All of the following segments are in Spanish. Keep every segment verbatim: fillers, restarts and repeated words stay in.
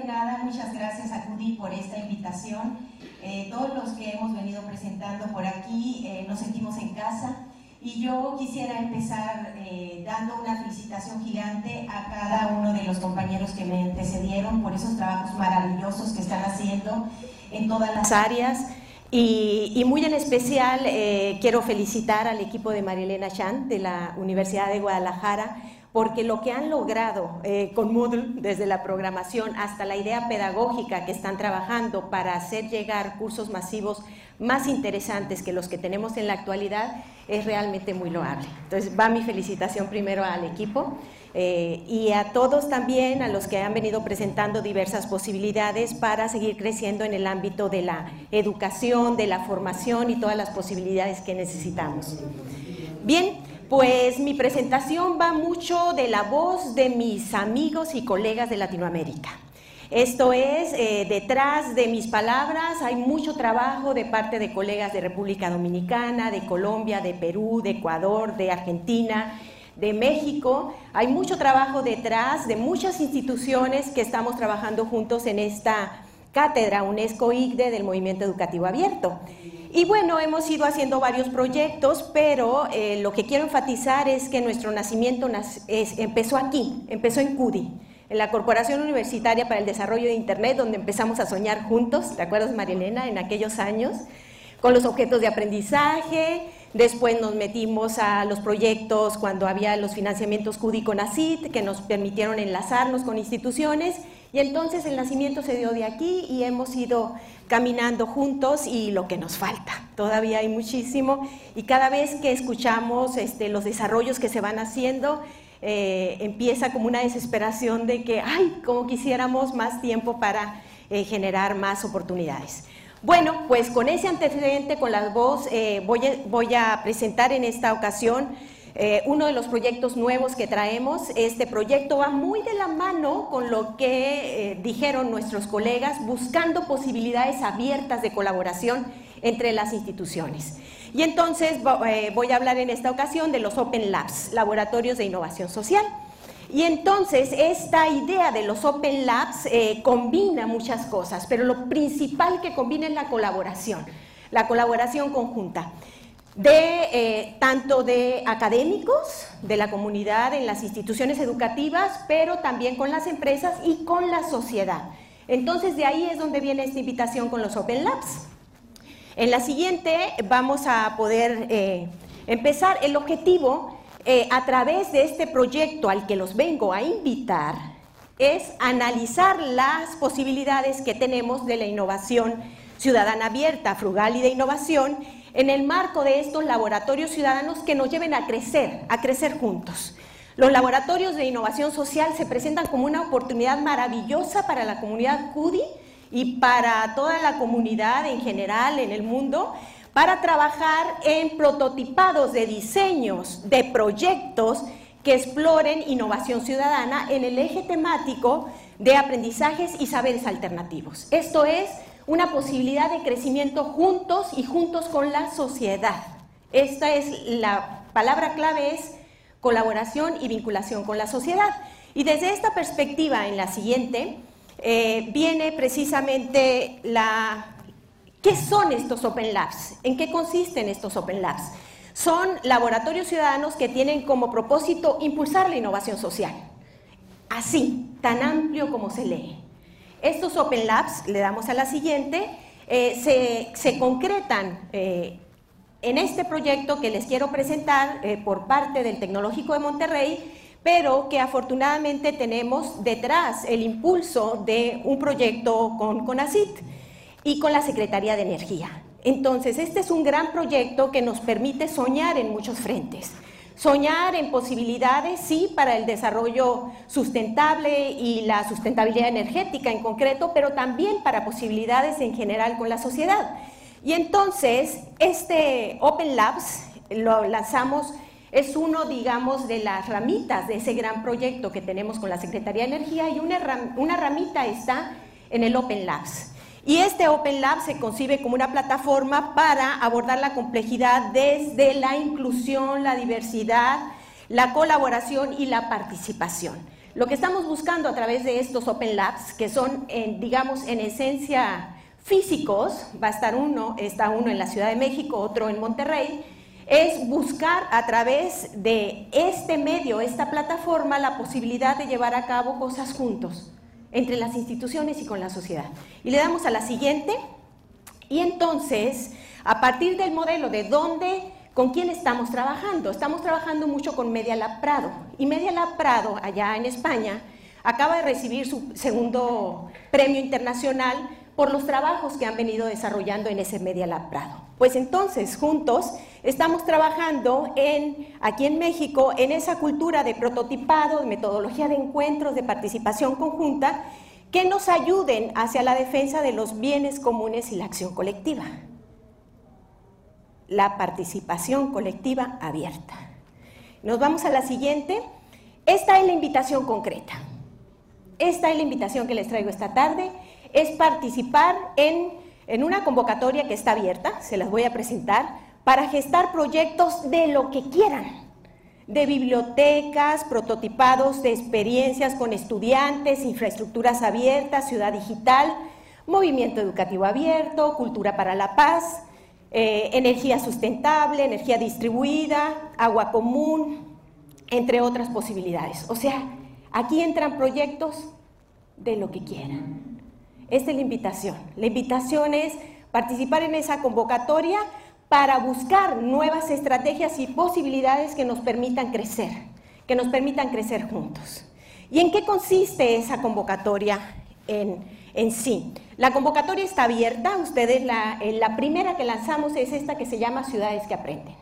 que nada, muchas gracias a CUDI por esta invitación. Eh, todos los que hemos venido presentando por aquí eh, nos sentimos en casa y yo quisiera empezar eh, dando una felicitación gigante a cada uno de los compañeros que me antecedieron por esos trabajos maravillosos que están haciendo en todas las áreas. Y, y muy en especial eh, quiero felicitar al equipo de María Elena Chan de la Universidad de Guadalajara, porque lo que han logrado eh, con Moodle, desde la programación hasta la idea pedagógica que están trabajando para hacer llegar cursos masivos más interesantes que los que tenemos en la actualidad, es realmente muy loable. Entonces va mi felicitación primero al equipo eh, y a todos también, a los que han venido presentando diversas posibilidades para seguir creciendo en el ámbito de la educación, de la formación y todas las posibilidades que necesitamos. Bien. Pues mi presentación va mucho de la voz de mis amigos y colegas de Latinoamérica. Esto es, eh, detrás de mis palabras hay mucho trabajo de parte de colegas de República Dominicana, de Colombia, de Perú, de Ecuador, de Argentina, de México. Hay mucho trabajo detrás de muchas instituciones que estamos trabajando juntos en esta cátedra UNESCO I C D E del Movimiento Educativo Abierto. Y bueno, hemos ido haciendo varios proyectos, pero eh, lo que quiero enfatizar es que nuestro nacimiento nas es, empezó aquí, empezó en CUDI, en la Corporación Universitaria para el Desarrollo de Internet, donde empezamos a soñar juntos, ¿te acuerdas, María Elena?, en aquellos años, con los objetos de aprendizaje. Después nos metimos a los proyectos cuando había los financiamientos CUDI con ACID, que nos permitieron enlazarnos con instituciones, y entonces el nacimiento se dio de aquí y hemos ido caminando juntos y lo que nos falta, todavía hay muchísimo, y cada vez que escuchamos este, los desarrollos que se van haciendo, eh, empieza como una desesperación de que, ay, como quisiéramos más tiempo para eh, generar más oportunidades. Bueno, pues con ese antecedente, con la voz, eh, voy, a, voy a presentar en esta ocasión eh, uno de los proyectos nuevos que traemos. Este proyecto va muy de la mano con lo que eh, dijeron nuestros colegas, buscando posibilidades abiertas de colaboración entre las instituciones. Y entonces eh, voy a hablar en esta ocasión de los Open Labs, laboratorios de innovación social. Y entonces esta idea de los Open Labs eh, combina muchas cosas, pero lo principal que combina es la colaboración, la colaboración conjunta, de eh, tanto de académicos, de la comunidad en las instituciones educativas, pero también con las empresas y con la sociedad. Entonces de ahí es donde viene esta invitación con los Open Labs. En la siguiente vamos a poder eh, empezar. El objetivo Eh, a través de este proyecto al que los vengo a invitar es analizar las posibilidades que tenemos de la innovación ciudadana abierta, frugal y de innovación en el marco de estos laboratorios ciudadanos que nos lleven a crecer, a crecer juntos. Los laboratorios de innovación social se presentan como una oportunidad maravillosa para la comunidad CUDI y para toda la comunidad en general en el mundo, para trabajar en prototipados de diseños de proyectos que exploren innovación ciudadana en el eje temático de aprendizajes y saberes alternativos. Esto es una posibilidad de crecimiento juntos y juntos con la sociedad. Esta es la palabra clave, es colaboración y vinculación con la sociedad. Y desde esta perspectiva, en la siguiente, eh, viene precisamente la... ¿Qué son estos Open Labs? ¿En qué consisten estos Open Labs? Son laboratorios ciudadanos que tienen como propósito impulsar la innovación social. Así, tan amplio como se lee. Estos Open Labs, le damos a la siguiente, eh, se, se concretan eh, en este proyecto que les quiero presentar eh, por parte del Tecnológico de Monterrey, pero que afortunadamente tenemos detrás el impulso de un proyecto con CONACYT y con la Secretaría de Energía. Entonces, este es un gran proyecto que nos permite soñar en muchos frentes. Soñar en posibilidades, sí, para el desarrollo sustentable y la sustentabilidad energética en concreto, pero también para posibilidades en general con la sociedad. Y entonces, este Open Labs lo lanzamos, es uno, digamos, de las ramitas de ese gran proyecto que tenemos con la Secretaría de Energía, y una, ram, una ramita está en el Open Labs. Y este Open Lab se concibe como una plataforma para abordar la complejidad desde la inclusión, la diversidad, la colaboración y la participación. Lo que estamos buscando a través de estos Open Labs, que son, en, digamos, en esencia físicos, va a estar uno, está uno en la Ciudad de México, otro en Monterrey, es buscar a través de este medio, esta plataforma, la posibilidad de llevar a cabo cosas juntos, entre las instituciones y con la sociedad. Y le damos a la siguiente, y entonces, a partir del modelo de dónde, con quién estamos trabajando, estamos trabajando mucho con Media Lab Prado, y Media Lab Prado, allá en España, acaba de recibir su segundo premio internacional por los trabajos que han venido desarrollando en ese Media Lab Prado. Pues entonces, juntos, estamos trabajando en, aquí en México, en esa cultura de prototipado, de metodología de encuentros, de participación conjunta, que nos ayuden hacia la defensa de los bienes comunes y la acción colectiva. La participación colectiva abierta. Nos vamos a la siguiente. Esta es la invitación concreta. Esta es la invitación que les traigo esta tarde. Es participar en, en una convocatoria que está abierta, se las voy a presentar, para gestar proyectos de lo que quieran, de bibliotecas, prototipados de experiencias con estudiantes, infraestructuras abiertas, ciudad digital, movimiento educativo abierto, cultura para la paz, eh, energía sustentable, energía distribuida, agua común, entre otras posibilidades. O sea, aquí entran proyectos de lo que quieran. Esta es la invitación. La invitación es participar en esa convocatoria para buscar nuevas estrategias y posibilidades que nos permitan crecer, que nos permitan crecer juntos. ¿Y en qué consiste esa convocatoria en, en sí? La convocatoria está abierta. Ustedes, la, la primera que lanzamos es esta que se llama Ciudades que Aprenden.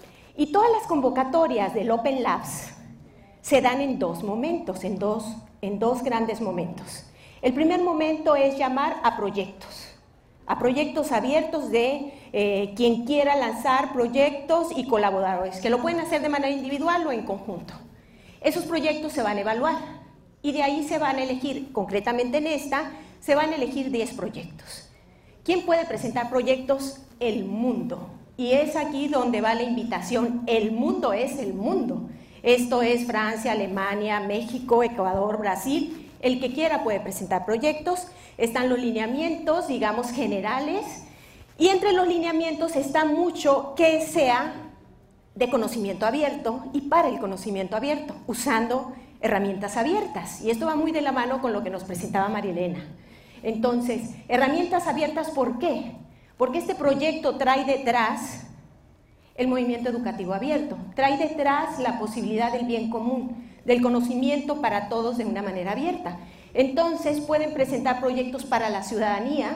Y todas las convocatorias del Open Labs se dan en dos momentos, en dos, en dos grandes momentos. El primer momento es llamar a proyectos, a proyectos abiertos de eh, quien quiera lanzar proyectos y colaboradores, que lo pueden hacer de manera individual o en conjunto. Esos proyectos se van a evaluar y de ahí se van a elegir, concretamente en esta, se van a elegir diez proyectos. ¿Quién puede presentar proyectos? El mundo. Y es aquí donde va la invitación. El mundo es el mundo. Esto es Francia, Alemania, México, Ecuador, Brasil. El que quiera puede presentar proyectos, están los lineamientos, digamos, generales, y entre los lineamientos está mucho que sea de conocimiento abierto y para el conocimiento abierto, usando herramientas abiertas. Y esto va muy de la mano con lo que nos presentaba María Elena. Entonces, herramientas abiertas, ¿por qué? Porque este proyecto trae detrás el movimiento educativo abierto, trae detrás la posibilidad del bien común, del conocimiento para todos de una manera abierta. Entonces pueden presentar proyectos para la ciudadanía,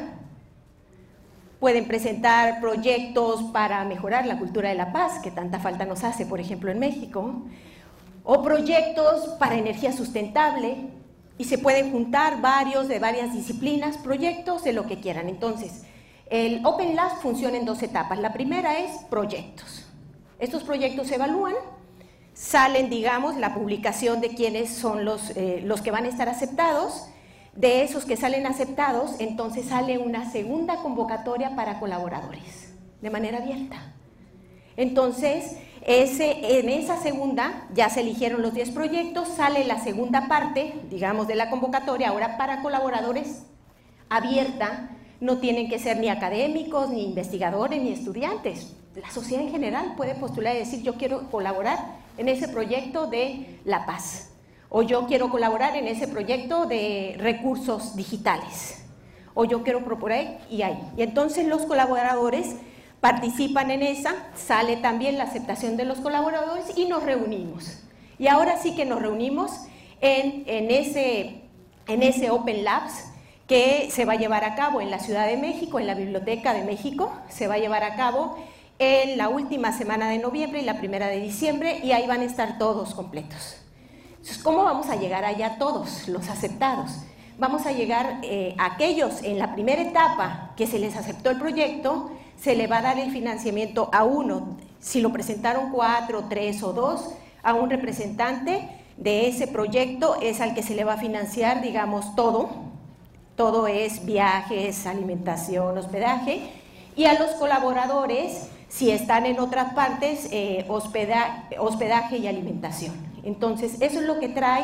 pueden presentar proyectos para mejorar la cultura de la paz, que tanta falta nos hace, por ejemplo, en México, o proyectos para energía sustentable, y se pueden juntar varios de varias disciplinas, proyectos de lo que quieran. Entonces, el Open Labs funciona en dos etapas. La primera es proyectos. Estos proyectos se evalúan, salen, digamos, la publicación de quiénes son los, eh, los que van a estar aceptados. De esos que salen aceptados, entonces sale una segunda convocatoria para colaboradores, de manera abierta. Entonces, ese, en esa segunda ya se eligieron los diez proyectos, sale la segunda parte, digamos, de la convocatoria, ahora para colaboradores, abierta. No tienen que ser ni académicos, ni investigadores, ni estudiantes. La sociedad en general puede postular y decir, yo quiero colaborar en ese proyecto de la paz, o yo quiero colaborar en ese proyecto de recursos digitales, o yo quiero proponer, y ahí. Y entonces los colaboradores participan en esa, sale también la aceptación de los colaboradores y nos reunimos. Y ahora sí que nos reunimos en, en, ese, en ese Open Labs, que se va a llevar a cabo en la Ciudad de México, en la Biblioteca de México, se va a llevar a cabo en la última semana de noviembre y la primera de diciembre, y ahí van a estar todos completos. Entonces, ¿cómo vamos a llegar allá todos, los aceptados? Vamos a llegar eh, a aquellos en la primera etapa que se les aceptó el proyecto, se le va a dar el financiamiento a uno, si lo presentaron cuatro, tres o dos, a un representante de ese proyecto es al que se le va a financiar, digamos, todo, todo es viajes, alimentación, hospedaje, y a los colaboradores, si están en otras partes, eh, hospeda, hospedaje y alimentación. Entonces, eso es lo que trae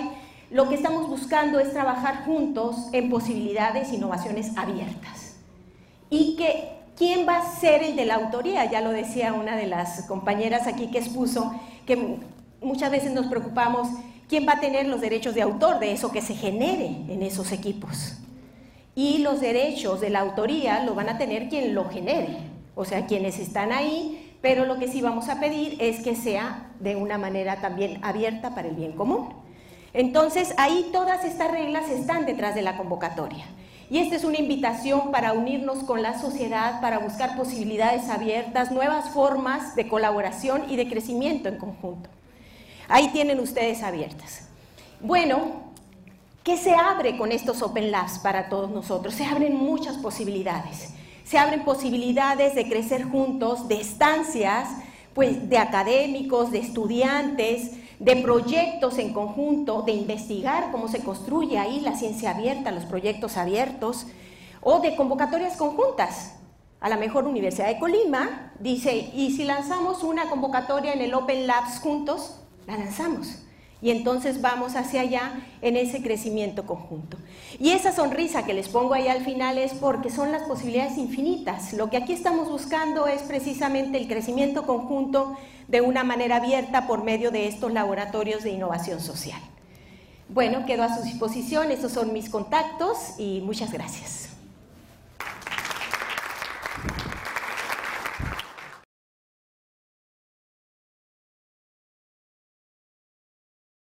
lo que estamos buscando es trabajar juntos en posibilidades e innovaciones abiertas. Y que, ¿quién va a ser el de la autoría? Ya lo decía una de las compañeras aquí que expuso, que muchas veces nos preocupamos, ¿quién va a tener los derechos de autor de eso que se genere en esos equipos? Y los derechos de la autoría lo van a tener quien lo genere, o sea, quienes están ahí, pero lo que sí vamos a pedir es que sea de una manera también abierta para el bien común. Entonces, ahí todas estas reglas están detrás de la convocatoria. Y esta es una invitación para unirnos con la sociedad, para buscar posibilidades abiertas, nuevas formas de colaboración y de crecimiento en conjunto. Ahí tienen ustedes abiertas. Bueno, ¿qué se abre con estos Open Labs para todos nosotros? Se abren muchas posibilidades. Se abren posibilidades de crecer juntos, de estancias, pues, de académicos, de estudiantes, de proyectos en conjunto, de investigar cómo se construye ahí la ciencia abierta, los proyectos abiertos, o de convocatorias conjuntas. A la mejor Universidad de Colima dice, ¿y si lanzamos una convocatoria en el Open Labs juntos? La lanzamos. Y entonces vamos hacia allá en ese crecimiento conjunto. Y esa sonrisa que les pongo ahí al final es porque son las posibilidades infinitas. Lo que aquí estamos buscando es precisamente el crecimiento conjunto de una manera abierta por medio de estos laboratorios de innovación social. Bueno, quedo a su disposición, estos son mis contactos y muchas gracias.